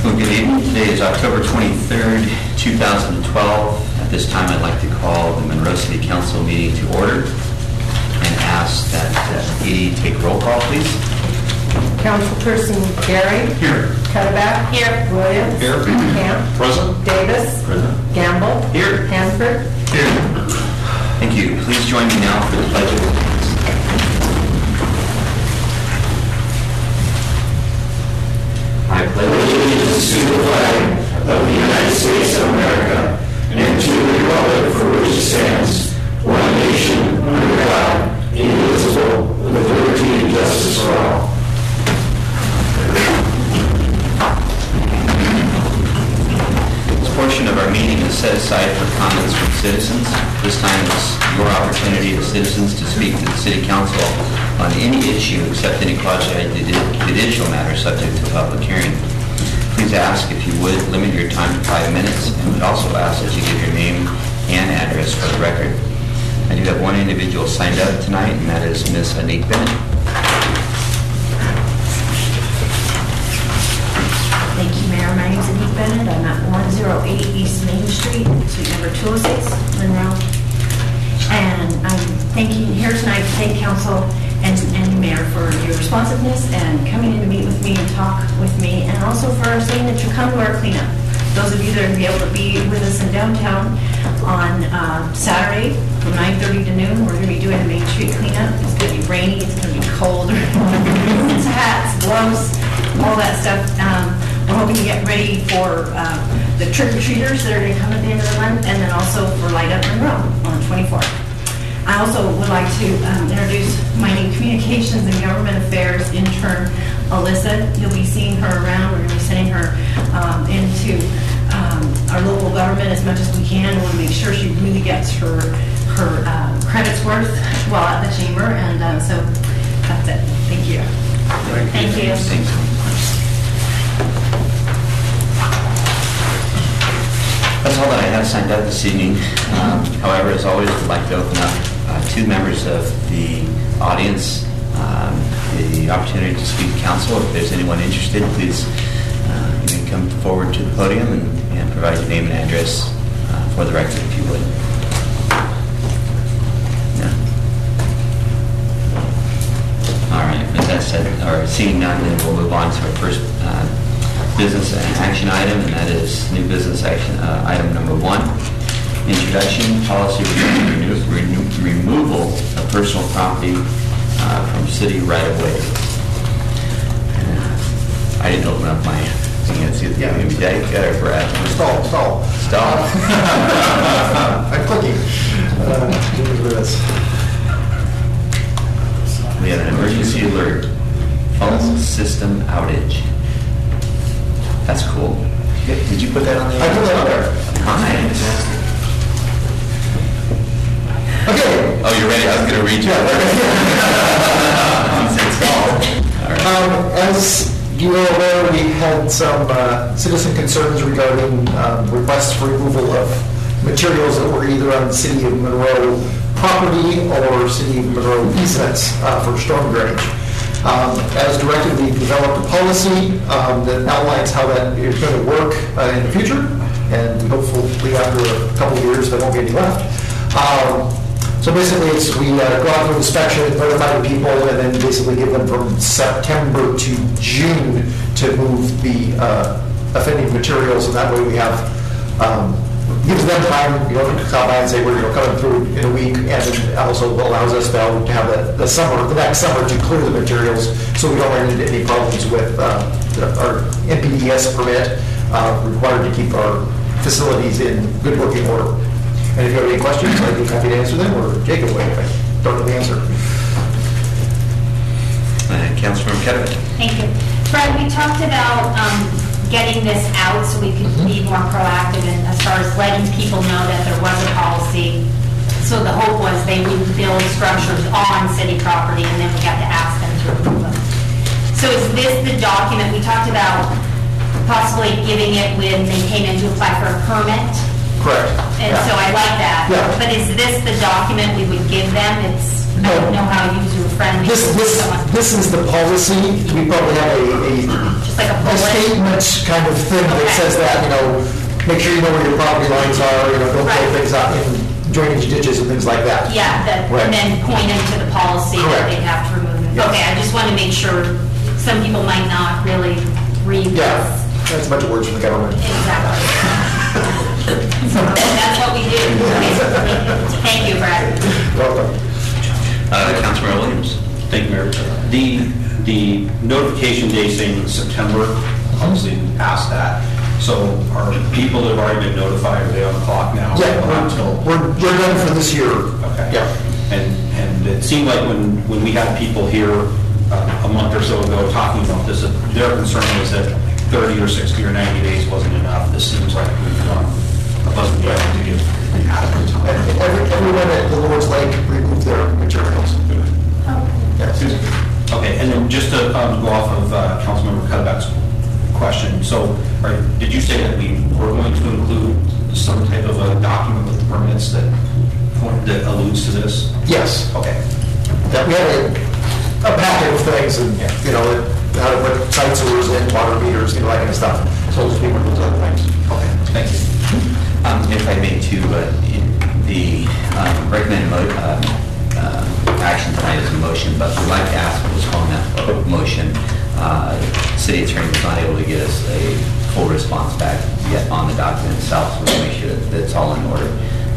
Well, good evening. Today is October 23rd, 2012. At this time, I'd like to call the Monroe City Council meeting to order and ask that Edie take roll call, please. Councilperson Gary. Here. Cuddeback. Here. Williams. Here. Camp. Present. Davis. Present. Gamble. Here. Hanford. Here. Thank you. Please join me now for the Pledge of Allegiance. I pledge allegiance to the flag of the United States of America and to the republic for which it stands, one nation, under God, indivisible, with liberty and justice for all. This portion of our meeting is set aside for comments from citizens. This time is your opportunity as citizens to speak to the City Council on any issue except any quasi-judicial matter subject to public hearing. Please ask, if you would, limit your time to 5 minutes, and we also ask that you give your name and address for the record. I do have one individual signed up tonight, and that is Ms. Anik Bennett. Thank you, Mayor. My name is Anik Bennett. I'm at 108 East Main Street, suite number 206, Monroe. And I'm thanking here tonight to thank Council and Mayor for your responsiveness and coming in to meet with me and talk with me, and also for saying that you come to our cleanup. Those of you that are going to be able to be with us in downtown on Saturday from 9:30 to noon, we're going to be doing the Main Street cleanup. It's going to be rainy, it's going to be cold. It's hats, gloves, all that stuff. I'm hoping to get ready for the trick-or-treaters that are going to come at the end of the month, and then also for Light Up Monroe on the 24th. I also would like to introduce my new Communications and Government Affairs intern, Alyssa. You'll be seeing her around. We're going to be sending her into our local government as much as we can. We want to make sure she really gets her credits worth while at the chamber. And so that's it. Thank you. Thank you. Thanks. That's all that I have signed up this evening. However, as always, I'd like to open up two members of the audience the opportunity to speak to council. If there's anyone interested, please you may come forward to the podium and provide your name and address for the record, if you would. Yeah. All right. With that said, or seeing none, then we'll move on to our first business action item, and that is new business action item number 1. Introduction, policy regarding removal of personal property from city right-of-way. I didn't open up my thing. Yeah, maybe Dad or Brad. Stall. I'm clicking. We have an emergency alert. Phone system outage. That's cool. Did you put that on there? I put that on there. Nice. Okay. Oh, you're ready? I was going to read you. As you are aware, we had some citizen concerns regarding requests for removal of materials that were either on the City of Monroe property or City of Monroe easements for storm drainage. As directed, we developed a policy that outlines how that is going to work in the future, and hopefully after a couple of years there won't be any left. So basically, we go out to inspection, notify the people, and then basically give them from September to June to move the offending materials, and that way we have gives them time, to come by and say we're coming through in a week, and it also allows us now to have the next summer to clear the materials, so we don't run into any problems with our NPDES permit required to keep our facilities in good working order. And if you have any questions, I'd be happy to answer them, or Jacob will if I don't know the answer. Councilmember Kedevich. Thank you. Fred, we talked about getting this out so we could be more proactive in, as far as letting people know that there was a policy. So the hope was they would build structures on city property, and then we got to ask them to remove them. So is this the document? We talked about possibly giving it when they came in to apply for a permit. Correct. And so I like that. Yeah. But is this the document we would give them? It's I don't know how user-friendly. This is the policy. We probably have Just like a a bullet. statement kind of thing that Okay. says that, make sure you know where your property lines are, don't throw Right. things out in drainage ditches and things like that. Yeah, Right. and then point into the policy that Correct. they'd have to remove it. Yes. Okay, I just want to make sure, some people might not really read Yeah, this. that's a bunch of words from the government. Exactly. That's what we do. Thank you, Brad. Welcome. Councilmember Williams. Thank you, Mayor. The notification day saying September, obviously we passed that. So are people that have already been notified, are they on the clock now? Yeah, Until- we're done for this year. Okay. Yeah. And it seemed like when we had people here a month or so ago talking about this, their concern was that 30 or 60 or 90 days wasn't enough. This seems like we've gone above and beyond to give adequate time. And everyone at the Lord's Lake removed their materials. Yes. Okay, and then just to go off of Councilmember Cuddeback's question, so did you say that we were going to include some type of a document with the permits that alludes to this? Yes. Okay. That we had a packet of things and, how to put site sewers in, water meters, that kind of stuff. So those people do other things. Okay, thank you. If I may, too, the recommended action tonight is a motion, but we'd like to ask what's on that motion. City attorney was not able to get us a full response back yet on the document itself, so we'll make sure that it's all in order.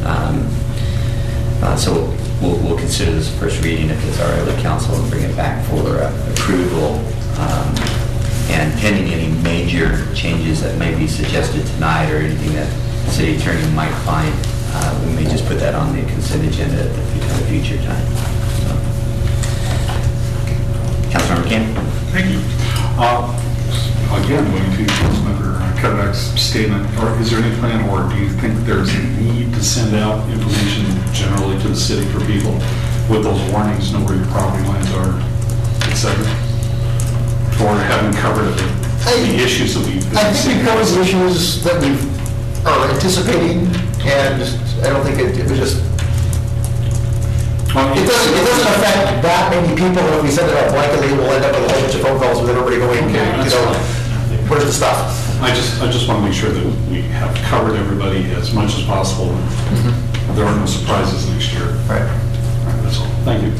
So we'll consider this first reading if it's all right with council and bring it back for approval. And pending any major changes that may be suggested tonight or anything that the city attorney might find, we may just put that on the consent agenda at a future time. So. Councilmember Kim? Thank you. Again, going to Councilmember Cuddeback's statement, or is there any plan, or do you think there's a need to send out information generally to the city for people with those warnings, know where your property lines are, et cetera? Or having covered the issues that we've been I think seeing? it covers the issues that we are anticipating, and I don't think it was just, it doesn't affect that many people. If we send it out blanketly, we'll end up with a whole bunch of phone calls with everybody going, where's the stuff? I just want to make sure that we have covered everybody as much as possible. There are no surprises next year. Right. All right, that's all. Thank you.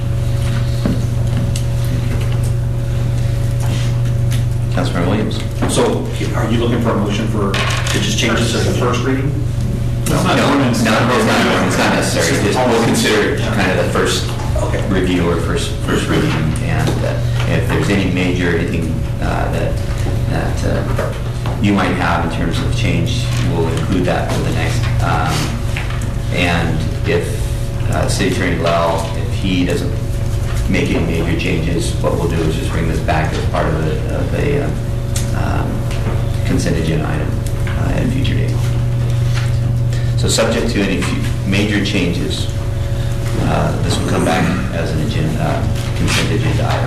Councilmember Williams? So are you looking for a motion to just change this as a first reading? No, it's not necessary. Just we'll consider kind of the first review or first reading, and if there's any major anything that you might have in terms of change, we'll include that for the next. And if City Attorney Lell, if he doesn't make any major changes, what we'll do is just bring this back as part of a consent agenda item at a future date. So subject to any major changes, this will come back as an consent agenda item.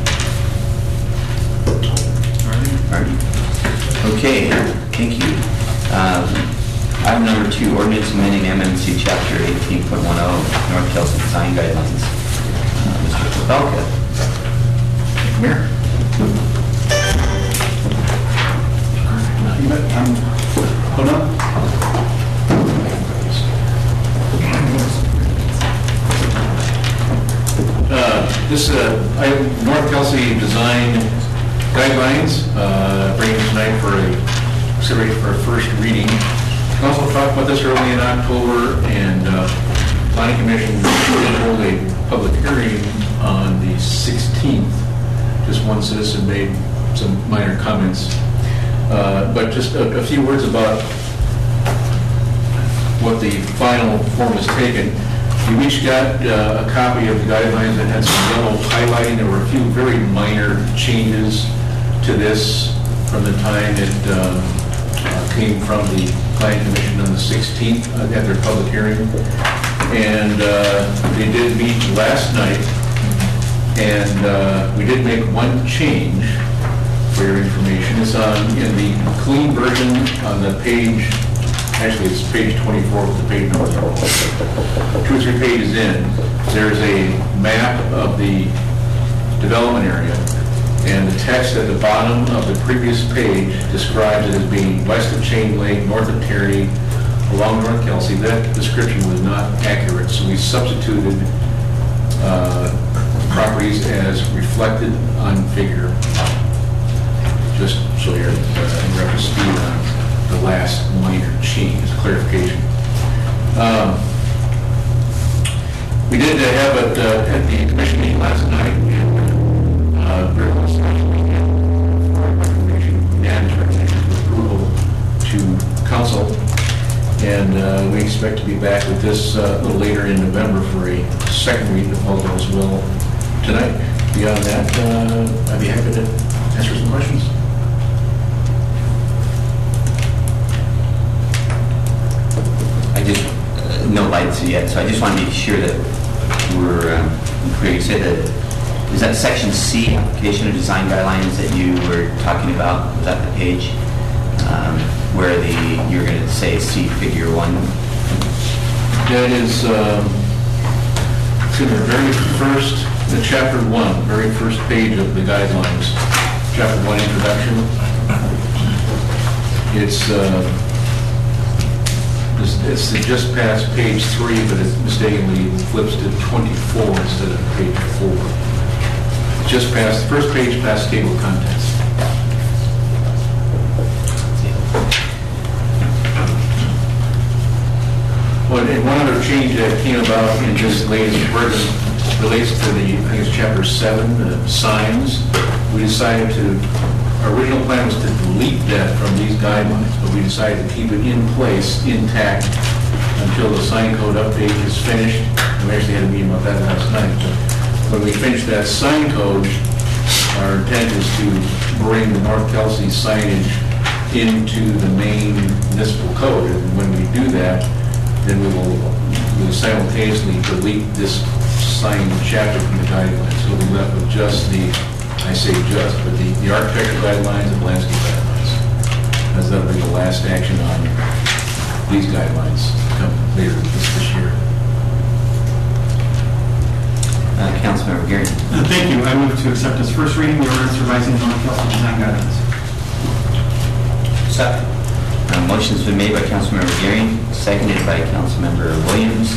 All right. Okay, thank you. Item number 2, ordinance amending MMC Chapter 18.10, North Kelsey Design Guidelines. Mr. Popelka. Come here. Hold on. This North Kelsey Design Guidelines, bringing tonight for consideration for a first reading. Council talked about this early in October, and Planning Commission held a public hearing on the 16th. Just one citizen made some minor comments, but just a few words about what the final form has taken. We each got a copy of the guidelines that had some yellow highlighting. There were a few very minor changes to this from the time it came from the Planning Commission on the 16th at their public hearing. And they did meet last night, and we did make one change for your information. It's in the clean version on the page actually it's page 24 with the page number. 2 or 3 pages in, there's a map of the development area, and the text at the bottom of the previous page describes it as being west of Chain Lake, north of Terry, along North Kelsey. That description was not accurate, so we substituted properties as reflected on figure, just so you're up to speed on the last minor change, clarification. We did have it at the commission meeting last night, and very much recommendation for approval to council, and we expect to be back with this a little later in November for a second reading if all goes well tonight. Beyond that, I'd be happy to answer some questions. I just, no lights yet, so I just want to be sure that we're clear. You said that, is that section C, application of design guidelines that you were talking about? Was that the page where you're going to say see figure 1? That is in the very first, the chapter 1, very first page of the guidelines, chapter 1 introduction. It's just past page 3, but it mistakenly flips to 24 instead of page 4. It's just past, the first page past table of contents. Well, and one other change that came about in this latest version relates to the, I think it's chapter 7, the signs. We decided to, our original plan was to delete that from these guidelines, but we decided to keep it in place, intact, until the sign code update is finished. And we actually had a meeting about that last night. But when we finish that sign code, our intent is to bring the North Kelsey signage into the main municipal code. And when we do that, then we will simultaneously delete this sign chapter from the guidelines. So we'll be left with just the, I say just, but the architecture guidelines and landscape guidelines. As that will be the last action on these guidelines come later this year. Councilmember Gary. Thank you. I move to accept as first reading the ordinance revising the North Kelsey design guidelines. Second. Motion's been made by Councilmember Gary, seconded by Councilmember Williams,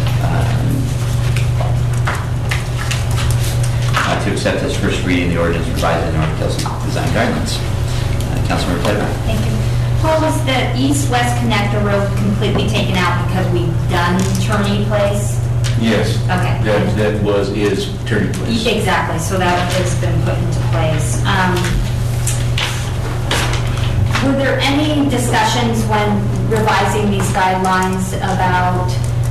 to accept as first reading the ordinance revising the North Kelsey design guidelines. Councilmember Cleveland. Thank you. Paul, was the east-west connector road completely taken out because we've done Turney Place? Yes. Okay. That is Turney Place. Exactly, so that has been put into place. Were there any discussions when revising these guidelines about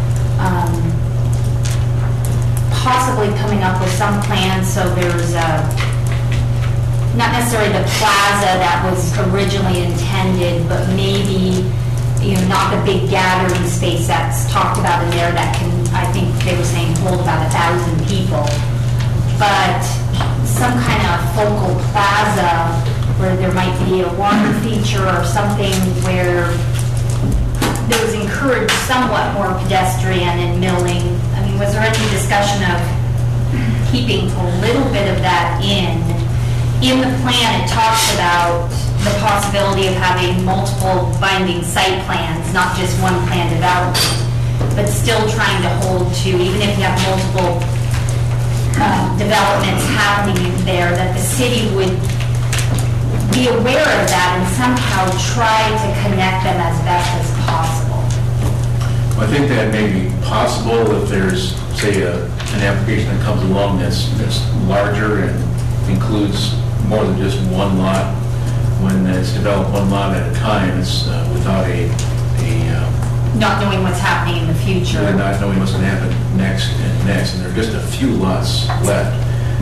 possibly coming up with some plan so there's not necessarily the plaza that was originally intended, but maybe, not the big gathering space that's talked about in there that can, I think they were saying, hold about 1,000 people, but some kind of focal plaza where there might be a water feature or something where there was encouraged somewhat more pedestrian and milling. I mean, was there any discussion of keeping a little bit of that in? In the plan, it talks about the possibility of having multiple binding site plans, not just one plan development, but still trying to hold to, even if you have multiple developments happening there, that the city would be aware of that and somehow try to connect them as best as possible. I think that may be possible if there's, say, an application that comes along that's larger and includes more than just one lot. When it's developed one lot at a time, it's without not knowing what's happening in the future. Really not knowing what's going to happen next, and there are just a few lots left.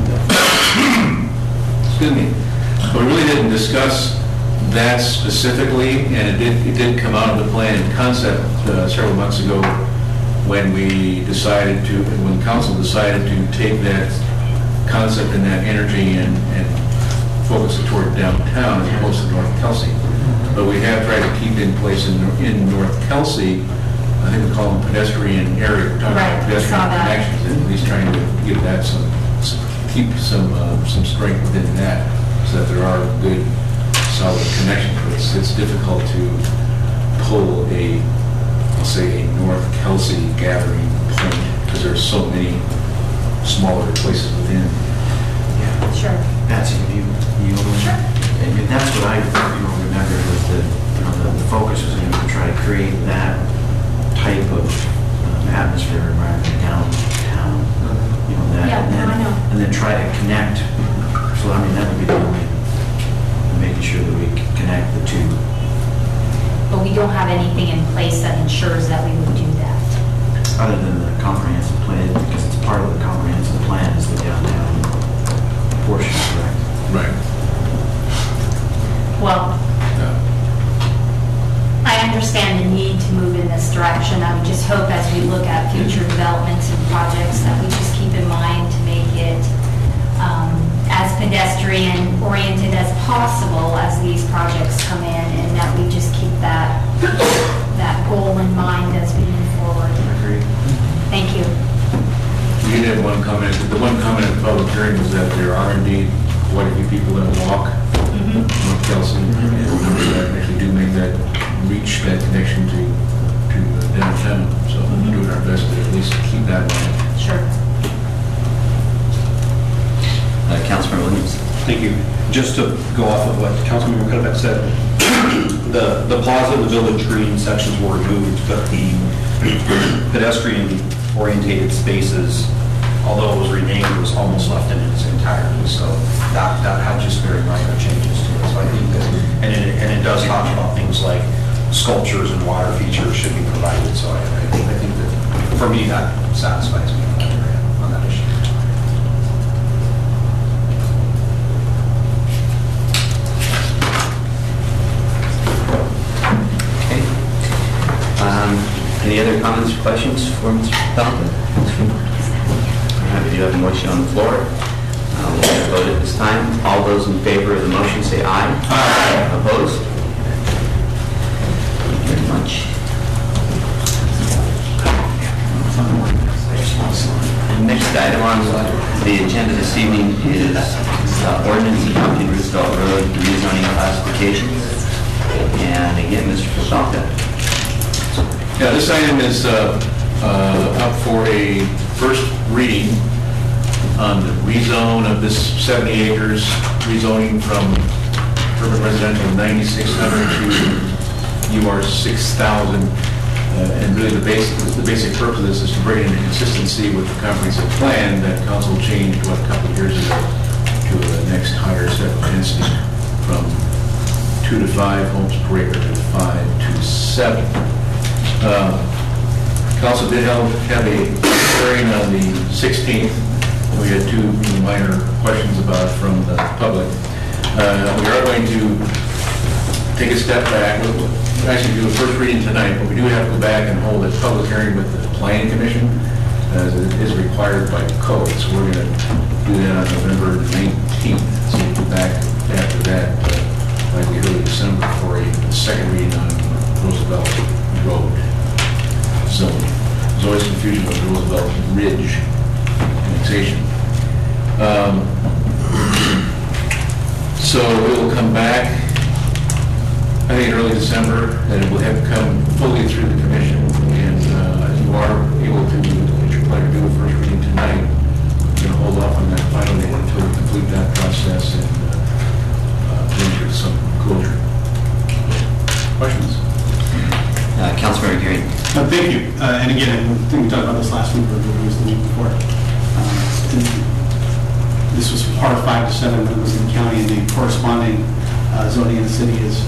Excuse me. But we really didn't discuss that specifically, and it did come out of the plan in concept several months ago when when council decided to take that concept and that energy and focus it toward toward downtown as opposed to North Kelsey. But we have tried to keep in place in North Kelsey, I think we call them pedestrian area. We're talking Right, about pedestrian saw that. connections, and at least trying to give that keep some strength within that, so that there are good, solid connections. It's difficult to pull I'll say a North Kelsey gathering point, because there's so many smaller places within. Yeah. Sure. Patsy, have you Sure. and that's what I remembered was that the focus was going to try to create that type of atmosphere environment downtown. That, Yeah, and then, no, I know. and then try to connect. So I mean, that would be the only, making sure that we connect the two. But we don't have anything in place that ensures that we would do that. Other than the comprehensive plan, because it's part of the comprehensive plan is the downtown portion, correct? Right. Well, I understand the need to move in this direction. I would just hope as we look at future developments and projects that we just keep in mind to make it as pedestrian oriented as possible as these projects come in, and that we just keep that goal in mind as we move forward. Agreed. Thank you. You did have one comment. The one comment in the public hearing was that there are indeed quite a few people that walk North Kelsey, and numbers that actually do make that reach that connection to downtown. So we're doing our best to at least keep that in mind. Sure. Councilmember Williams. Thank you. Just to go off of what Councilmember Cuddeback said, the plaza and the village green sections were removed, but the pedestrian-orientated spaces, although it was renamed, was almost left in its entirety. So that had just very minor changes to it. So I think that, and it does talk about things like sculptures and water features should be provided. So I think that, for me, that satisfies me on that area, on that issue. Any other comments or questions for Mr. Pelton? All right, we do have a motion on the floor. We'll have a vote at this time. All those in favor of the motion say aye. Aye. Opposed? Thank you very much. The next item on the agenda this evening is ordinance adopting Roosevelt Road rezoning classifications. And again, Mr. Falca. Yeah, this item is up for a first reading on the rezone of this 70 acres, rezoning from urban residential 9,600 to UR 6,000. And really the basic purpose of this is to bring into consistency with the comprehensive plan that council changed, a couple of years ago to the next higher step of density from 2 to 5 homes per acre to 5 to 7. Council did have a hearing on the 16th. We had two minor questions about it from the public. We are going to take a step back. We'll actually do a first reading tonight, but we do have to go back and hold a public hearing with the Planning Commission, as it is required by code. So we're going to do that on November 19th. So we'll be back after that, likely early December, for a second reading on Roosevelt Road. So there's always confusion with Roosevelt Ridge annexation. So it will come back, I think, in early December, and it will have to come fully through the commission. And you are able to, what you're planning to do the first reading tonight, we're going to hold off on that final date until we complete that process and bring to some closure. Questions? Councilmember Geary. Thank you. And again, I think we talked about this last week, or maybe it was the week before. This was part of 5 to 7 when it was in the county, and the corresponding zoning in the city is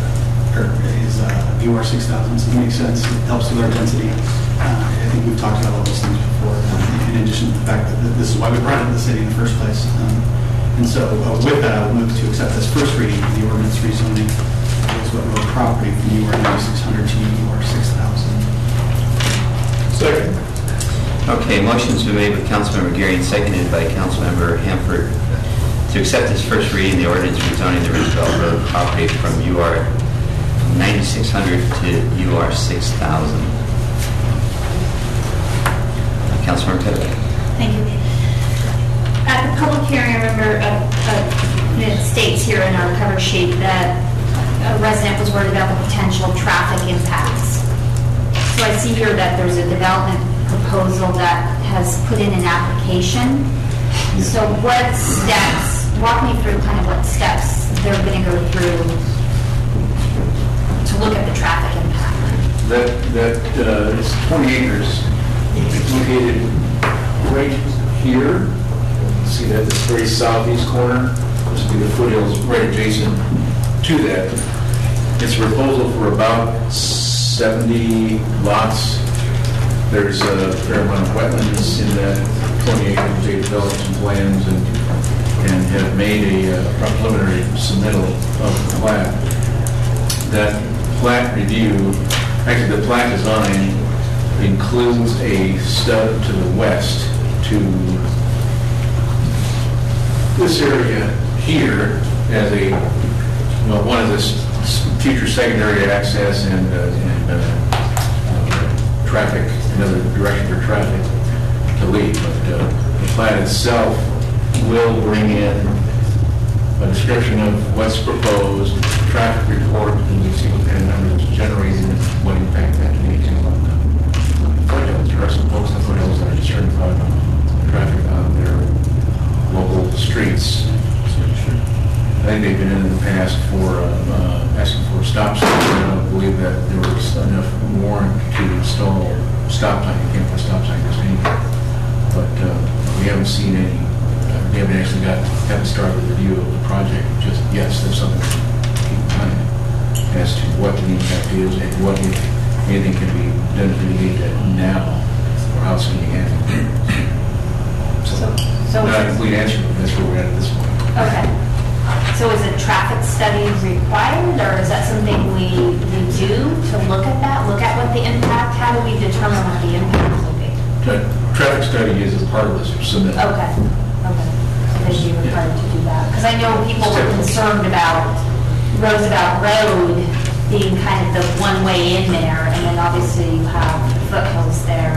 UR 6,000, so it makes sense. It helps with our density. I think we've talked about all those things before, in addition to the fact that this is why we brought it to the city in the first place. And so with that, I will move to accept this first reading of the ordinance rezoning Roosevelt Road property from UR 9,600 to UR 6,000. Second. Okay, motion's been made with Councilmember Geary and seconded by Councilmember Hanford to accept this first reading, the ordinance rezoning the Roosevelt Road property from UR 9600 to UR 6000. Councilmember Pettit. Thank you. At the public hearing, I remember it states here in our cover sheet that a resident was worried about the potential traffic impacts. So I see here that there's a development proposal that has put in an application. So what steps, walk me through kind of what steps they're going to go through to look at the traffic impact. That is 20 acres. It's located right here. See that, this very southeast corner. This will be the foothills right adjacent to that. It's a proposal for about 70 lots. There's a fair amount of wetlands in that 20 acres. They developed some plans and have made a preliminary submittal of the plat. That plat review, actually the plat design includes a stub to the west to this area here as a, one of this future secondary access and traffic, another direction for traffic to lead. But the plat itself will bring in a description of what's proposed, traffic report, and we see what kind of numbers it's generating and what impact that may have on the foothills. There are some folks in the foothills that are concerned about traffic on their local streets. I think they've been in the past for asking for a stop sign. I don't believe that there was enough warrant to install a stop sign. You can't put a stop sign just anywhere. But we haven't seen any. We haven't started the review of the project just yet. So there's something to keep in mind as to what the impact is and what, if anything, can be done to mitigate that now, or how soon you can. So not a complete answer, but that's where we're at this point. Okay. So is a traffic study required, or is that something we do to look at that? Look at what the impact, how do we determine what the impact will be? The traffic study is a part of this submit. Okay. So they'd be required to do that. Because I know people were concerned about Roosevelt Road being kind of the one way in there, and then obviously you have foothills there.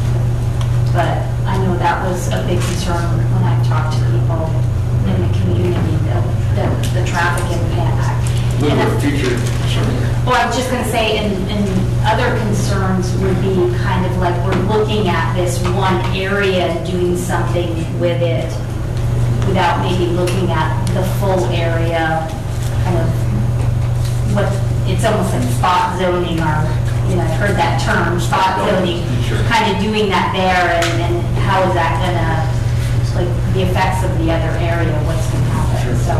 But I know that was a big concern when I talked to people in the community, the traffic impact. Look at future. Well, I was just going to say, and other concerns would be kind of like we're looking at this one area and doing something with it without maybe looking at the full area, kind of what, it's almost like spot zoning, or, I've heard that term, spot zoning, kind of doing that there, and how is that going to, like, the effects of the other area, what's going to happen, so.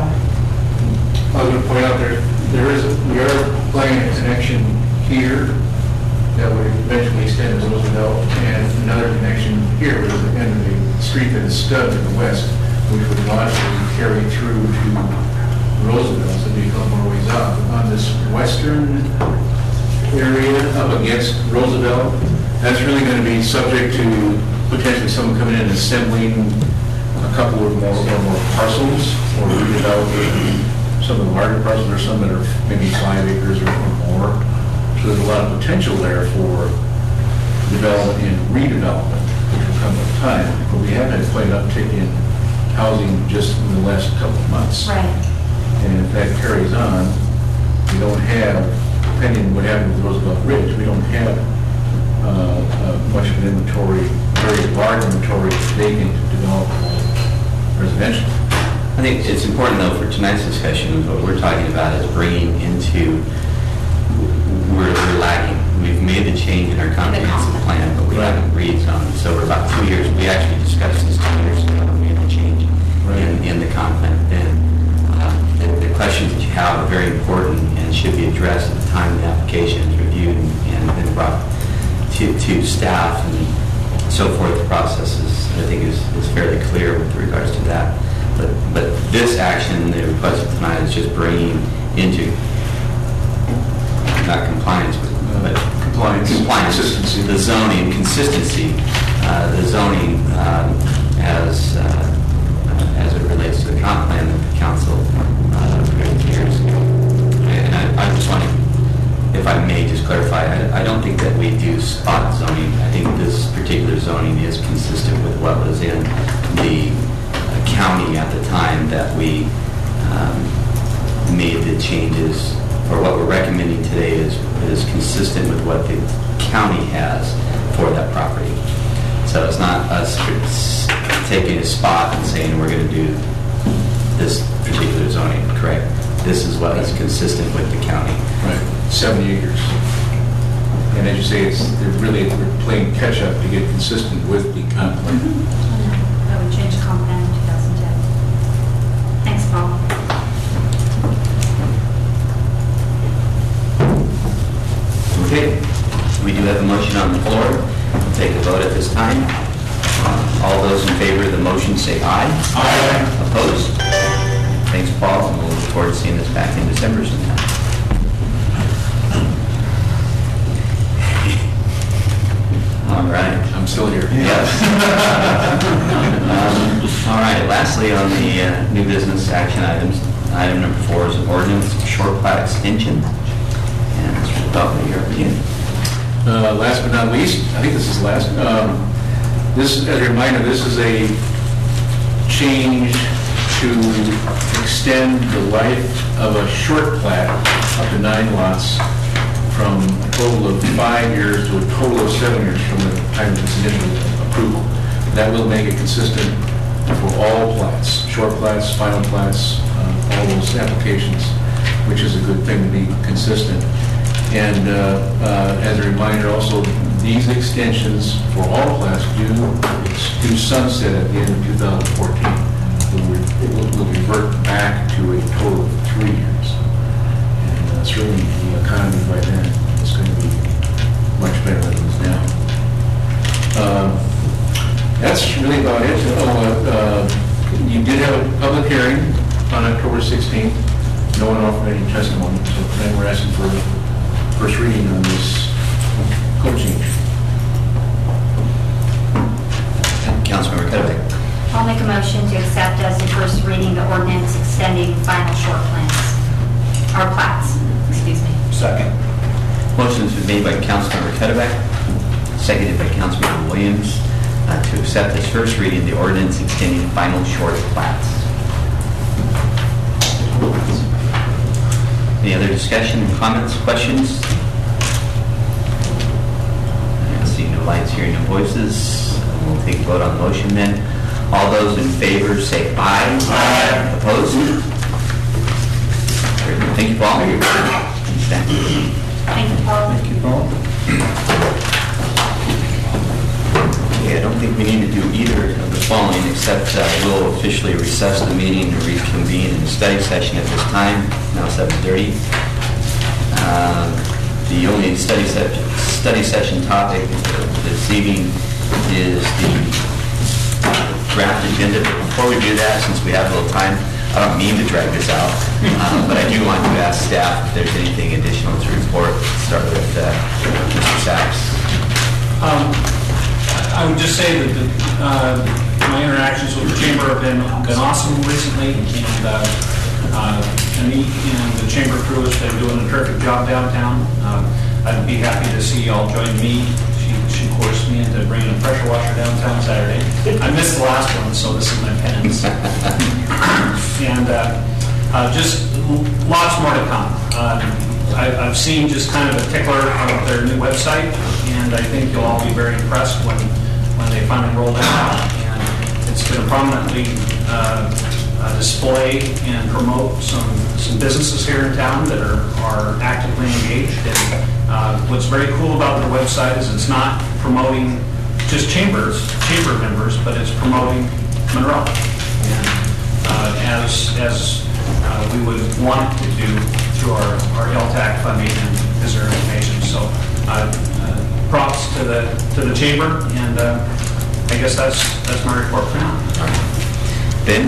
I was going to point out we are planning a connection here that would eventually extend to Roosevelt, and another connection here with the end of the street that is stubbed to the west, which would logically carry through to Roosevelt, so be a couple more ways out. On this western area up against Roosevelt, that's really going to be subject to potentially someone coming in and assembling a couple or more parcels, or redeveloping some of the larger parcels, or some that are maybe 5 acres or more. So there's a lot of potential there for development and redevelopment, which will come with time. But we have had quite an uptick in housing just in the last couple of months. Right. And if that carries on, we don't have, depending on what happened with Roosevelt Ridge, we don't have much of an inventory, very large inventory of vacant developable residential. I think it's important, though, for tonight's discussion, what we're talking about is bringing into, we're lagging. We've made the change in our comprehensive plan, but we haven't rezoned. So we're about 2 years. We actually discussed this 2 years ago. We made the change in the comp plan then. The questions that you have are very important and should be addressed at the time the application is reviewed and then brought to staff and so forth. The process is, I think, is fairly clear with regards to that. But this action, the request tonight, is just bringing into, not compliance, but compliance, consistency, the zoning, consistency, the zoning as as it relates to the comp plan that the council approved years ago. And I just want to, if I may just clarify, I don't think that we do spot zoning. I think this particular zoning is consistent with what was in the county at the time that we made the changes, or what we're recommending today is consistent with what the county has for that property. So it's not us taking a spot and saying we're going to do this particular zoning, correct? This is what is consistent with the county. Right, 70 acres. And as you say, they're playing catch-up to get consistent with the comp plan. I would change comp plan in 2010. Thanks, Paul. Okay, we do have a motion on the floor. We'll take a vote at this time. All those in favor of the motion say aye. Aye. Opposed? Thanks, Paul, and we'll look forward to seeing this back in December sometime. All right. I'm still here. Yes. All right, lastly on the new business action items, item number 4 is an ordinance short plat extension. And Mr. Duffy, you're up again. Last but not least, I think this is last. This, as a reminder, this is a change to extend the life of a short plat up to 9 lots from a total of 5 years to a total of 7 years from the time of its initial approval. That will make it consistent for all plats, short plats, final plats, all those applications, which is a good thing to be consistent. And as a reminder, also, these extensions for all plats do sunset at the end of 2014. It will revert back to a total of 3 years. And certainly the economy by then is going to be much better than it is now. That's really about it. You did have a public hearing on October 16th. No one offered any testimony, so then we're asking for first reading on this code change. Councilmember Cuddeback. I'll make a motion to accept as the first reading the ordinance extending final short plans, or plats, excuse me. Second. Motion's been made by Councilmember Cuddeback, seconded by Councilmember Williams, to accept as first reading the ordinance extending final short plats. Any other discussion, comments, questions? I see no lights, hearing no voices. We'll take a vote on the motion then. All those in favor say aye. Aye. Opposed? Very good. Thank you, Paul. Thank you, Paul. Thank you, Paul. Okay, I don't think we need to do either of the following, except we'll officially recess the meeting and reconvene in the study session at this time, now 7:30. The only study session topic this evening is the draft agenda. Before we do that, since we have a little time, I don't mean to drag this out, but I do want to ask staff if there's anything additional to report. Start with Mr. Sachs. I would just say that my interactions with the chamber have been awesome recently, and the chamber crew has been doing a terrific job downtown. I'd be happy to see y'all join me. She coerced me into bringing a pressure washer downtown Saturday. I missed the last one, so this is my penance. And just lots more to come. I've seen just kind of a tickler of their new website, and I think you'll all be very impressed when they finally roll that out. And it's going to prominently display and promote some businesses here in town that are actively engaged. And what's very cool about their website is it's not promoting just chamber members, but it's promoting Monroe. And as we would want to do through our LTAC funding and visitor information. So props to the chamber, and I guess that's my report for now. Ben?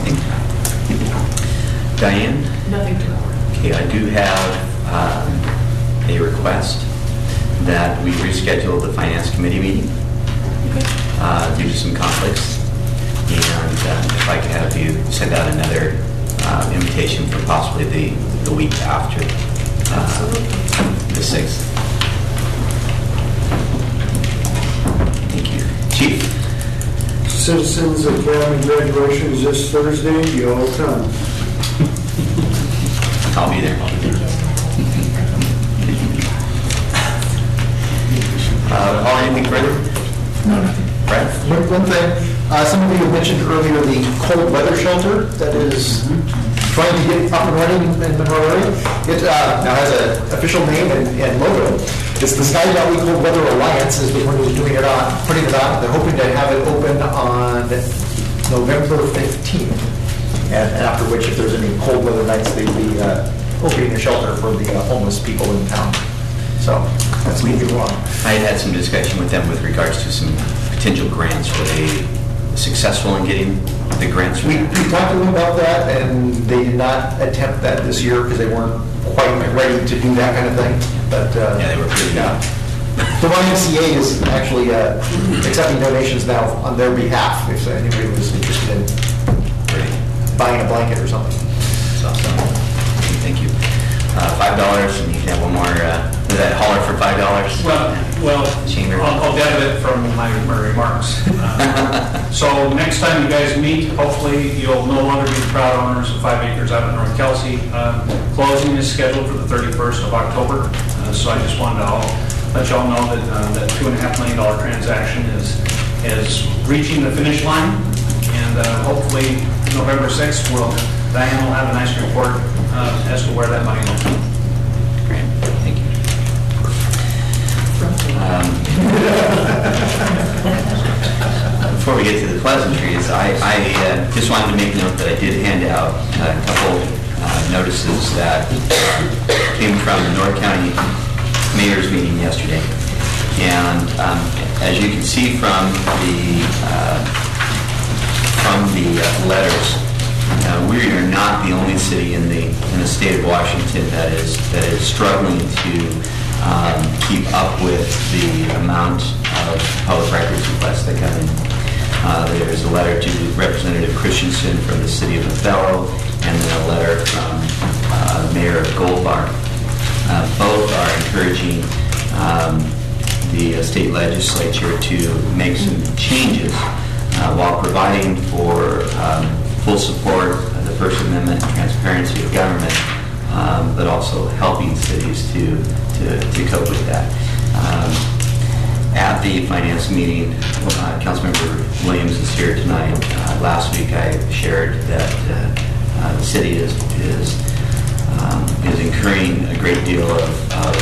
Diane? Nothing to report. Okay, I do have a request that we reschedule the Finance Committee meeting due to some conflicts. And if I could have you send out another invitation for possibly the week after the 6th. Thank you. Chief? Citizens Academy graduation is this Thursday. You all come. I'll be there. Paul, anything further? No. Brad? One thing, some of you mentioned earlier the cold weather shelter that is trying to get up and running in Monroe area. It now has an official name and logo. It's the Sky Valley Cold Weather Alliance is the one who's doing it on, putting it on. They're hoping to have it open on November 15th. And after which, if there's any cold weather nights, they'd be opening a shelter for the homeless people in town. So that's moving along. I had some discussion with them with regards to some potential grants. Were they successful in getting the grants? We talked to them about that, and they did not attempt that this year because they weren't quite ready to do that kind of thing. But yeah, they were pretty good. The YMCA is actually accepting donations now on their behalf if anybody was interested in buying a blanket or something. That's awesome. Thank you. $5, and you can have one more. Was that holler for $5? Well, Chamber. I'll debit it from my remarks. So next time you guys meet, hopefully you'll no longer be the proud owners of 5 acres out in North Kelsey. Closing is scheduled for the 31st of October. So I just wanted to let y'all know that that $2.5 million transaction is reaching the finish line, and hopefully November 6th, Diane will have a nice report as to where that money will go. Great, thank you. Before we get to the pleasantries, I just wanted to make note that I did hand out a couple notices that came from the North County Mayor's meeting yesterday. And as you can see from the letters, we are not the only city in the state of Washington that is struggling to keep up with the amount of public records requests that come in. There's a letter to Representative Christensen from the city of Othello, and then a letter from Mayor of Goldbar. Both are encouraging the state legislature to make some changes while providing for full support of the First Amendment and transparency of government, but also helping cities to cope with that. At the finance meeting, Councilmember Williams is here tonight. Last week I shared that the city is incurring a great deal of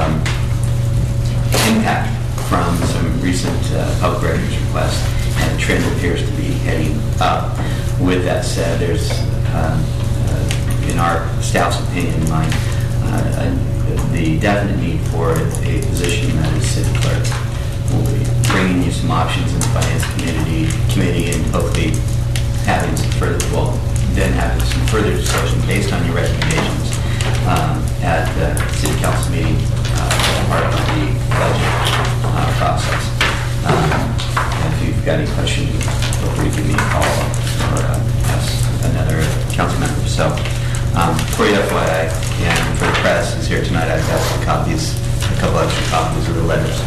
impact from some recent public records requests, and the trend appears to be heading up. With that said, there's, in our staff's opinion, the definite need for a position that is city clerk. We'll be bringing you some options in the finance committee, and hopefully having some further discussion based on your recommendations at the city council meeting as part of the budget process. If you've got any questions, feel free to give me a call or ask another council member. So, for your FYI and for the press is here tonight, I've got a couple extra copies of the letters.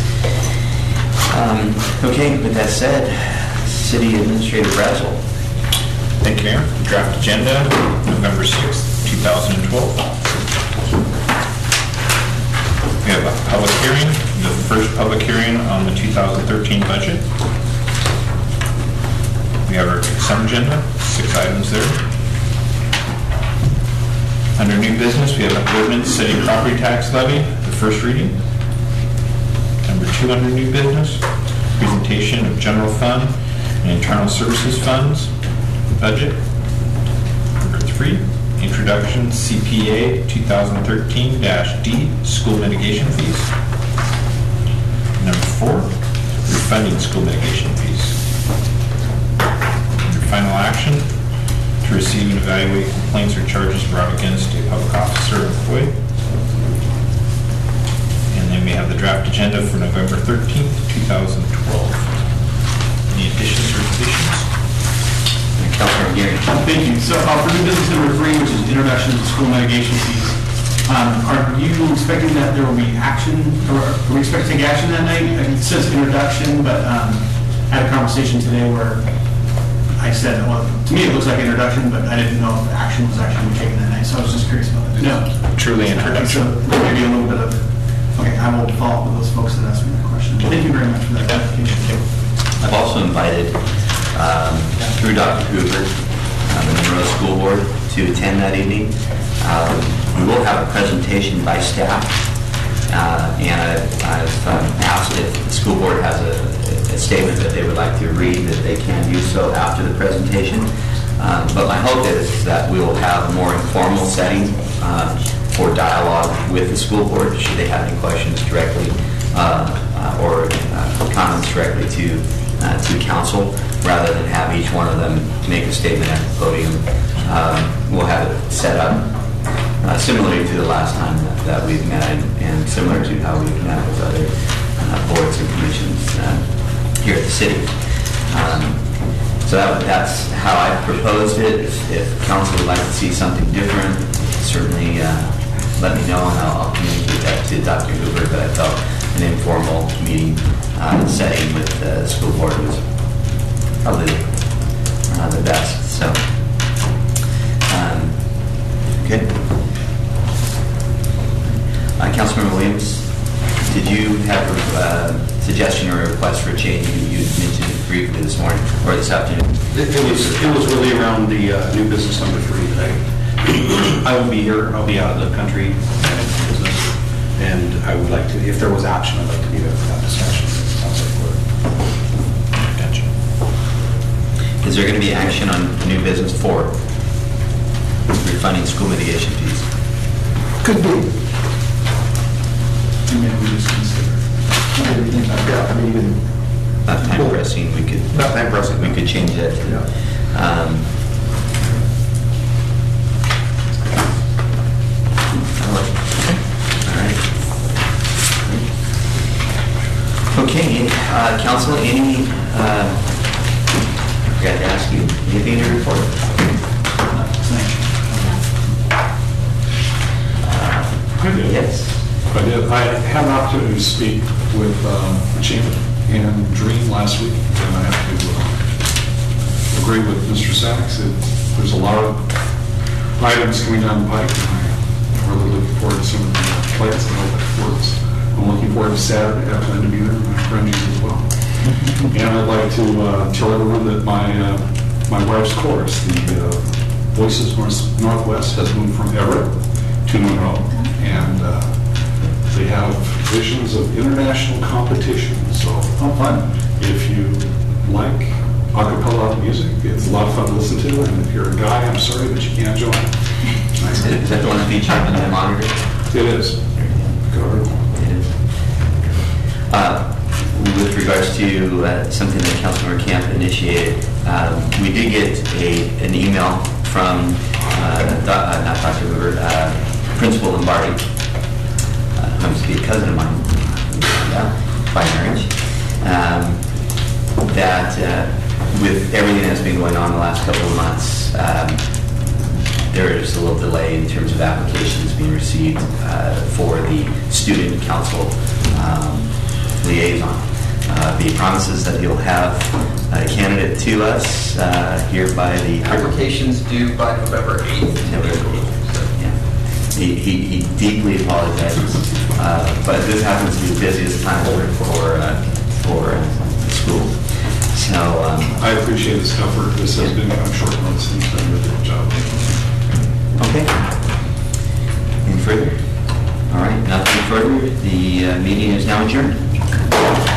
Okay, with that said, City Administrator Brazel. Thank you, Mayor. Draft agenda, November 6th, 2012. We have a public hearing, the first public hearing on the 2013 budget. We have our consent agenda, 6 items there. Under new business, we have an ordinance setting property tax levy, the first reading. Number 2 under new business, presentation of general fund and internal services funds, budget. Number 3, introduction CPA 2013-D, school mitigation fees. Number 4, refunding school mitigation fees. Under final action, to receive and evaluate complaints or charges brought against a public officer or employee. And then we have the draft agenda for November 13th, 2012. Any additions or deletions? Councilor Geary. Thank you. So for new business number 3, which is introduction to school mitigation fees, are you expecting that there will be action, or are we expecting to take action that night? It says introduction, but I had a conversation today where I said, well, to me it looks like introduction, but I didn't know if action was actually taken that night, so I was just curious about that. No. Truly introduction. So maybe a little bit of, okay, I will follow up with those folks that asked me that question. Thank you very much for that clarification. I've also invited, through Dr. Hoover, the Monroe School Board to attend that evening. We will have a presentation by staff, and I've asked if the school board has a statement that they would like to read, that they can do so after the presentation. But my hope is that we will have a more informal setting for dialogue with the school board, should they have any questions directly or comments directly to council, rather than have each one of them make a statement at the podium. We'll have it set up similarly to the last time that we've met, and similar to how we've met with other boards and commissions here at the city. So that's how I proposed it. If council would like to see something different, certainly let me know, and I'll communicate that to Dr. Hoover. But I felt an informal meeting setting with the school board was probably the best. So, good. Councilmember Williams, did you have a suggestion or a request for a change? You mentioned it briefly this morning or this afternoon. It was really around the new business number 3 that I will be here. I'll be out of the country business, and I would like to, if there was action, I'd like to be there for that discussion. Is there going to be action on new business 4, refunding school mitigation fees? Could be. Maybe we just consider. Yeah, I mean, Not time pressing, we could. Not time pressing. We could change that. Yeah. Okay, council, any, I forgot to ask you, anything to report? Yes. I had an opportunity to speak with Chief and Dream last week, and I have to agree with Mr. Sachs. There's a lot of items coming down the pike, and I'm really looking forward to some of the plans and how that works. I'm looking forward to Saturday. I plan to be there with my friends as well. And I'd like to tell everyone that my wife's chorus, the Voices Northwest, has moved from Everett to Monroe, and they have visions of international competition. So, fun. If you like a cappella music, it's a lot of fun to listen to. And if you're a guy, I'm sorry, but you can't join. Is that the one featured on the monitor? It is. Go with regards to something that Councilmember Camp initiated, we did get an email from not Dr. Hoover, Principal Lombardi, happens to be a cousin of mine by marriage, that with everything that's been going on the last couple of months, there is a little delay in terms of applications being received for the student council liaison. The promises that he'll have a candidate to us here by the... Applications due by November 8th. November 8th. So, yeah. He deeply apologizes, but this happens to be the busiest time for the school. So I appreciate his effort. This has been on short notice, and he's done a really good job. Okay. Any further? All right, nothing further. The meeting is now adjourned.